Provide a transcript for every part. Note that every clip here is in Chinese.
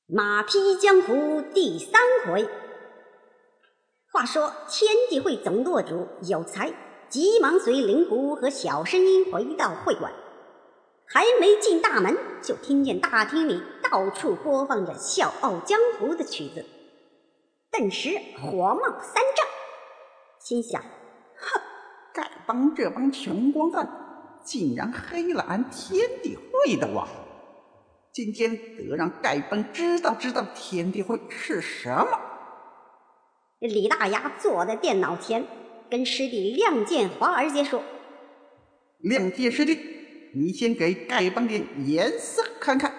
马匹江湖第3回。话说天地会总舵主有才急忙随灵狐和小声音回到会馆，还没进大门，就听见大厅里到处播放着《笑傲江湖》的曲子，顿时火冒三丈，心想： 哼，丐帮这帮穷光蛋竟然黑了俺天地会的网，今天得让丐帮知道天地会是什么。 李大牙坐在电脑前，跟师弟亮剑华儿姐说： 亮剑师弟，你先给丐帮点颜色看看。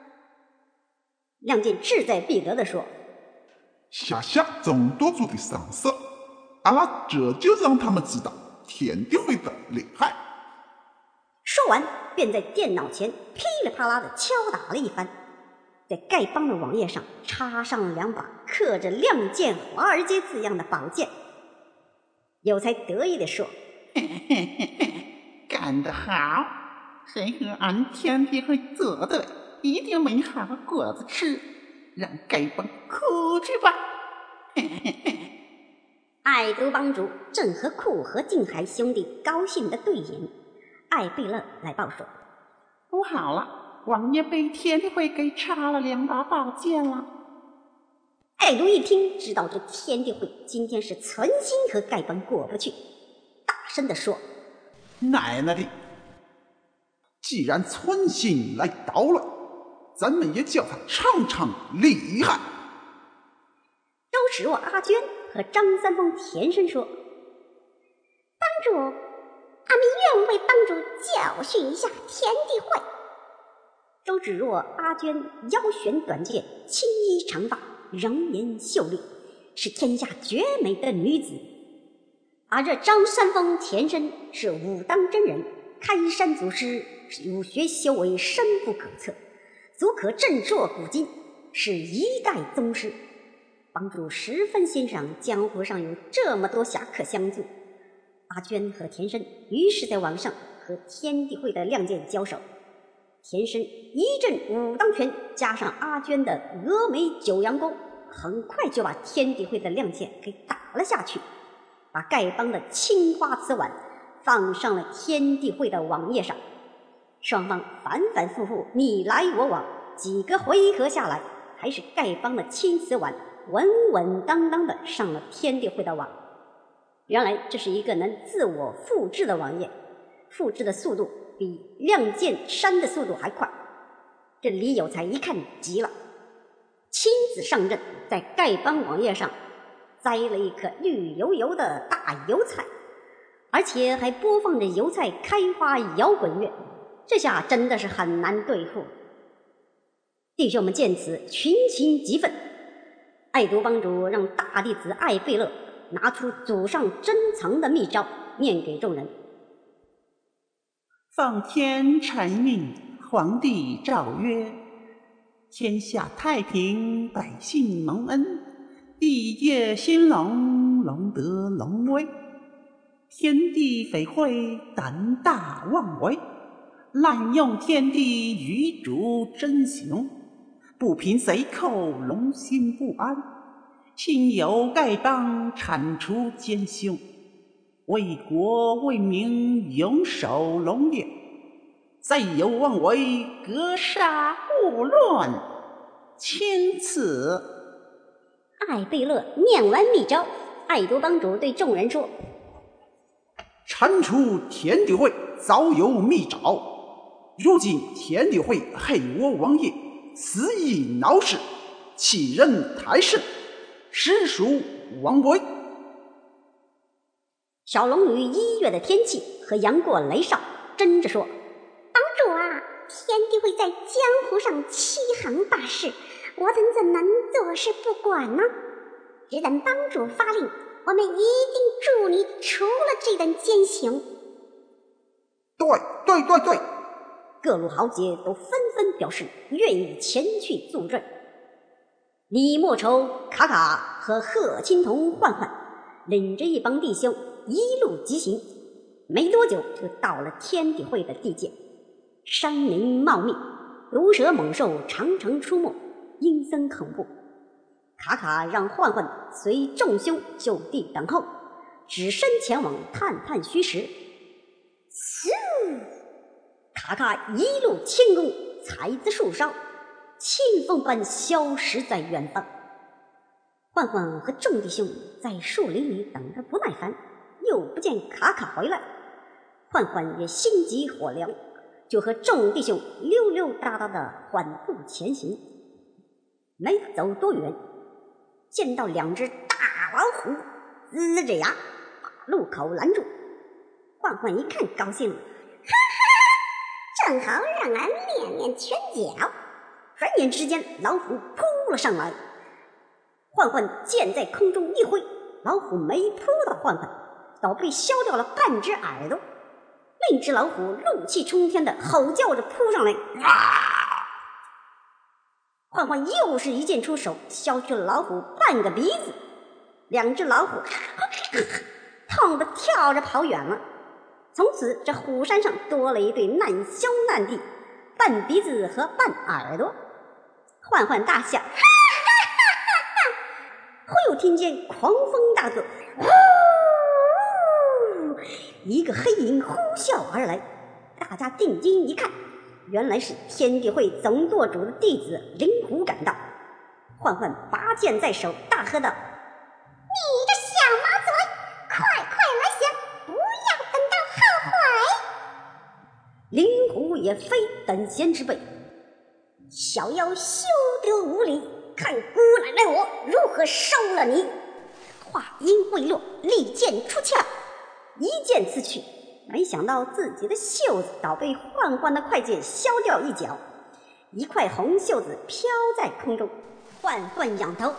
亮剑志在必得地说： 下总舵主的上色，阿拉这就让他们知道天地会的厉害。 说完便在电脑前噼里啪啦地敲打了一番，在丐帮的网页上插上了2把刻着亮剑华尔街字样的宝剑。有才得意地说： 嘿嘿嘿嘿，干得好，谁和俺天地会作对，一定没好果子吃，让丐帮哭去吧。嘿嘿嘿。 爱都帮主正和酷和静海兄弟高兴的对饮，艾贝勒来报说： 不好了，王爷被天地会给插了2把宝剑了。 艾都一听，知道这天地会今天是存心和丐帮过不去，大声地说： 奶奶的，既然存心来捣乱，咱们也叫他尝尝厉害。 周芷若阿娟和张三丰田生说：帮主，俺们愿为帮主教训一下天地会。周芷若阿娟腰悬短剑，青衣长发，容颜秀丽，是天下绝美的女子。而这张三丰田生是武当真人，开山祖师，武学修为深不可测，足可震烁古今，是一代宗师。帮主十分欣赏江湖上有这么多侠客相助，阿娟和田生于是在网上和天地会的亮剑交手。田生一阵武当拳加上阿娟的峨眉九阳功，很快就把天地会的亮剑给打了下去，把丐帮的青花瓷碗放上了天地会的网页上。双方反反复复你来我往，几个回合下来，还是丐帮的青瓷碗稳稳当当的上了天地会的网。原来这是一个能自我复制的网页，复制的速度比亮剑删的速度还快。这李有才一看急了，亲自上阵，在丐帮网页上栽了一颗绿油油的大油菜，而且还播放着油菜开花摇滚乐，这下真的是很难对付。弟兄们见此群情激愤，爱都帮主让大弟子艾贝勒拿出祖上珍藏的秘招，念给众人： 奉天承运，皇帝诏曰：天下太平，百姓蒙恩，地界兴隆，龙德龙威。天地匪会胆大妄为，滥用天地余主真雄，不平贼寇，龙心不安。幸有丐帮铲除奸凶，为国为民永守龙烈。再有妄为，格杀勿论。钦此。 艾贝勒念完秘招，爱都帮主对众人说： 铲除天地会早有密诏，如今天地会黑我王爷，肆意闹事，欺人太甚，实属枉规。 小龙女1月的天气和杨过雷少争着说： 帮主啊，天地会在江湖上欺行霸市，我等怎能坐视不管呢？只等帮主发令，我们一定助你除了这等奸雄。 对， 各路豪杰都纷纷表示愿意前去助阵。李莫愁、卡卡和贺青桐、焕焕领着一帮弟兄一路疾行，没多久就到了天地会的地界。山林茂密，毒蛇猛兽常常出没， 阴森恐怖。卡卡让焕焕随众兄就地等候，只身前往探探虚实。卡卡一路轻功，才子树梢，清风般消失在远方。焕焕和众弟兄在树林里等得不耐烦，又不见卡卡回来，焕焕也心急火燎，就和众弟兄溜溜达达地缓步前行。没走多远，见到2只大老虎呲着牙把路口拦住。焕焕一看高兴了， 正好让俺练练拳脚。 转眼之间，老虎扑了上来，焕焕剑在空中一挥，老虎没扑到焕焕，倒被削掉了半只耳朵。另一只老虎怒气冲天的吼叫着扑上来，焕焕又是一剑出手，削去了老虎半个鼻子。2只老虎痛得跳着跑远了。从此这虎山上多了一对难兄难弟，半鼻子和半耳朵。焕焕大笑，忽又听见狂风大作，一个黑影呼啸而来。大家定睛一看，原来是天地会总舵主的弟子灵狐赶到。焕焕拔剑在手，大喝道：“ 你这小毛嘴，快来降，不要等到后悔！” 灵狐也非等闲之辈，小妖休得无礼，看姑奶奶我如何收了你！话音未落，利剑出鞘，一剑刺去，没想到自己的袖子倒被焕焕的快剑削掉一角，一块红袖子飘在空中。焕焕仰头，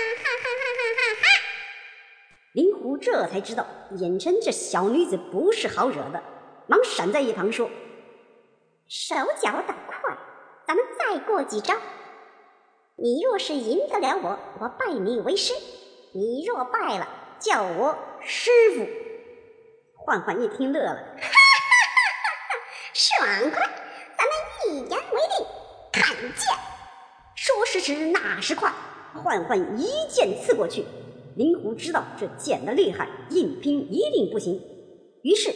灵狐这才知道眼前这小女子不是好惹的，忙闪在一旁说：“ 手脚倒快，咱们再过几招。你若是赢得了我，我拜你为师；你若败了，叫我师傅。” 焕焕一听乐了， 爽快，咱们一言为定，看剑！ 说时迟，那时快，焕焕一剑刺过去。灵狐知道这剑的厉害，硬拼一定不行，于是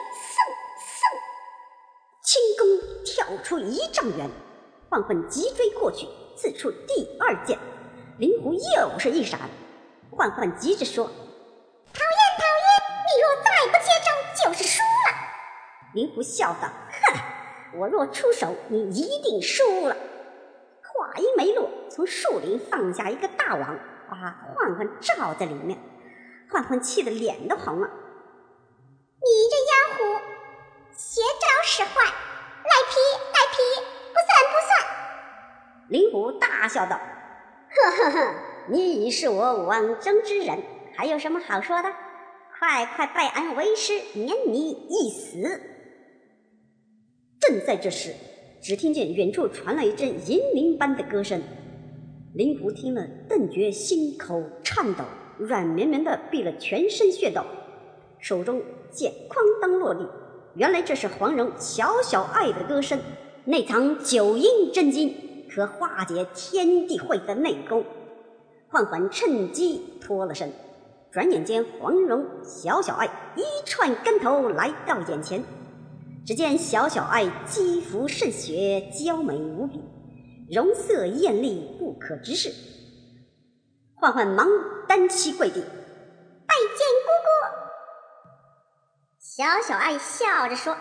轻功跳出1丈远。焕焕急追过去，刺出第2剑，灵狐又是一闪。焕焕急着说：“ 讨厌，你若再不接招，就是输了。” 灵狐笑道：“哼，我若出手，你一定输了。”话音没落，从树林放下一个大网，把焕焕罩在里面。焕焕气得脸都红了：“ 你这妖狐，邪招使坏，赖皮，不算。” 灵狐大笑道：“呵，你已是我网中之人，还有什么好说的？快拜俺为师，免你一死！”正在这时，只听见远处传来一阵银铃般的歌声。灵狐听了，顿觉心口颤抖，软绵绵地闭了全身穴道，手中剑哐当落地。原来这是黄蓉小小爱的歌声，内藏9阴真经，可化解天地会的内功。焕焕趁机脱了身，转眼间黄蓉、小小爱一串跟头来到眼前。只见小小爱肌肤渗血，娇美无比，容色艳丽，不可直视。焕焕忙单膝跪地， 拜见姑姑。小小爱笑着说：“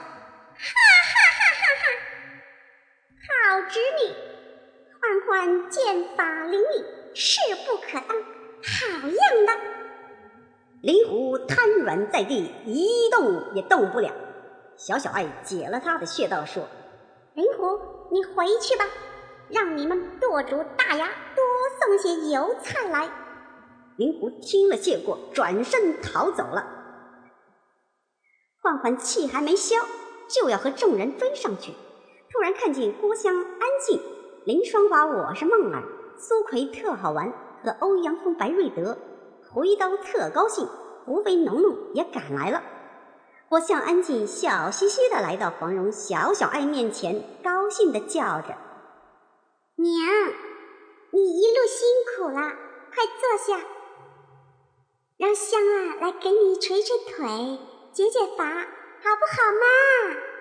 好侄女，焕焕剑法灵敏，势不可当，好样的！” 灵狐瘫软在地，一动也动不了。小小爱解了他的穴道，说：“ 灵狐，你回去吧，让你们舵主大牙多送些油菜来。” 灵狐听了谢过，转身逃走了。焕焕气还没消，就要和众人追上去，突然看见郭襄、安静、林双华、我是梦儿、苏奎特好玩和欧阳锋、白瑞德回刀特高兴，胡飞、农农也赶来了。郭襄、安静笑嘻嘻地来到黄蓉、小小爱面前，高兴地叫着：“ 娘， 你一路辛苦了，快坐下，让香儿来给你捶捶腿，解解乏，好不好嘛？